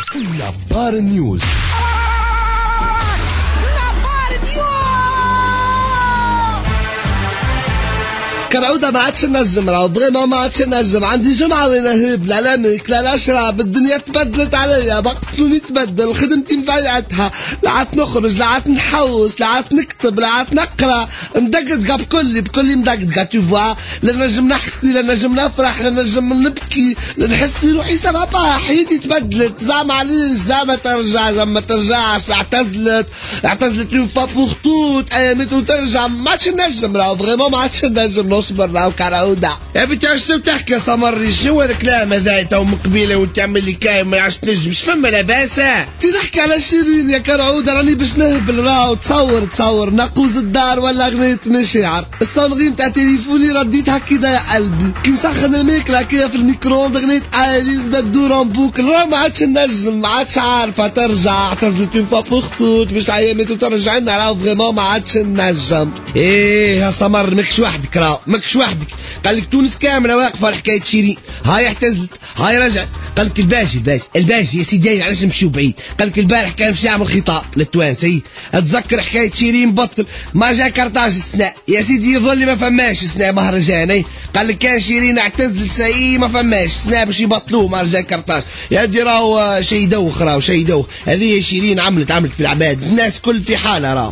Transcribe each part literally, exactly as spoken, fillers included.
نبار نيوز. كالعودة ما عادش نجم، راهو فريمون ما عادش نجم. عندي جمعة وين نهب لا لا ميك لا لا شراب، الدنيا تبدلت عليا، وقتلوني تبدل، خدمتي مضيعتها، لا عاد نخرج لا عاد نحوس لا عاد نكتب لا عاد نقرا، مدقدقة بكلي بكلي مدقدقة تو فوا، لا نجم نحكي لا نجم نفرح لا نجم نبكي، لا نحس روحي سافا، حياتي تبدلت. زعما عليش زعما ترجع زعما ترجعش، اعتزلت اعتزلت اون فوا بوغ توت، ايامت وترجع، ما عادش نجم راهو فريمون ما عادش نجم نصبر راهو كالعودة. يا بنتي اش تحكي يا سمري؟ شنو هذا الكلام هذا تو من قبيله وتعمل لي كاين ما عادش تنجم؟ اش فما لاباس؟ تي نحكي على شيرين يا كالعودة، راني باش نهبل راهو. تصور تصور نقوز الدار ولا غنية مشاعر، الصونغي نتاع تليفوني رديتها كدا يا قلبي، كي نسخن الماكلة كيا في الميكرووند غنيت عالي بدا تدور ان بوكل، راه ما عادش نجم ما عادش عارفة ترجع، اعتزلت اون فوا بوغ توت باش عيامات وترجع لنا، راهو فريمون ما عادش نجم. ايه يا سمر ماكش وحدك راهو ماكش وحدك، قال لك تونس كامله واقفه على حكايه شيرين، هاي اعتزلت هاي رجعت، قال لك الباجي الباجي الباجي يا سيدي علاش نمشيو بعيد، قال لك البارح كان مشي يعمل خطاب للتوانسي، اتذكر حكايه شيرين بطل ما جا كرطاج السناء يا سيدي، يظل ما فماش السناء مهرجان، قال لك كان شيرين اعتزلت سي ما فماش السناء باش يبطلوه مهرجان كرطاج، يا دي راهو شي يدوخ راهو شي يدوخ، هذه شيرين عملت عملت في العباد، الناس كل في حاله راهو.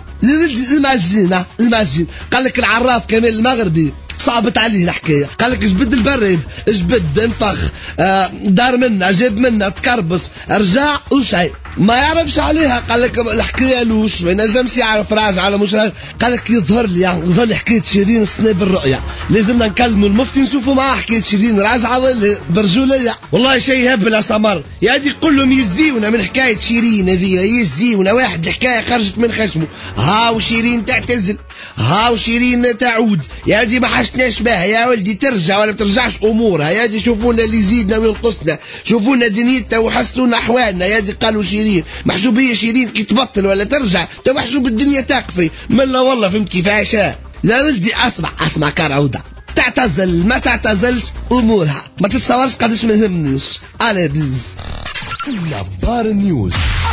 المازين المازين قال لك العراف كمال المغربي صعبت عليه الحكايه، قال لك جبد البرد جبد انفخ آه دار منا جاب منا تكربس رجع وشي ما يعرفش عليها، قال لك الحكايه لوش ما ينجمش يعرف راجع على مش راجع. قال لك يظهر لي يعني يظهر لي حكايه شيرين السنه بالرؤيه، لازمنا نكلموا المفتي نشوفوا معاه حكايه شيرين راجعه ولا برجوليه. والله شيء هبل يا سمر، يا دي كلهم يزيونا من حكايه شيرين هذه، يزيونا واحد الحكايه خرجت من خشمه، هاو شيرين تعتزل هاو شيرين تعود، يا دي ما حشناش بها يا ولدي، ترجع ولا بترجعش امورها، يا دي شوفونا اللي يزيدنا وينقصنا، شوفونا دنيتنا وحسونا احوالنا، يا دي قالوا شيرين محسوبيه شيرين كي تبطل ولا ترجع تو محسوب الدنيا تقفي ملا والله فهمت كيفاش. لا ولدي اسمع اسمع كالعودة، تعتزل ما تعتزلش امورها، ما تتصورش قداش ما يهمنيش. انا بيز نبار نيوز.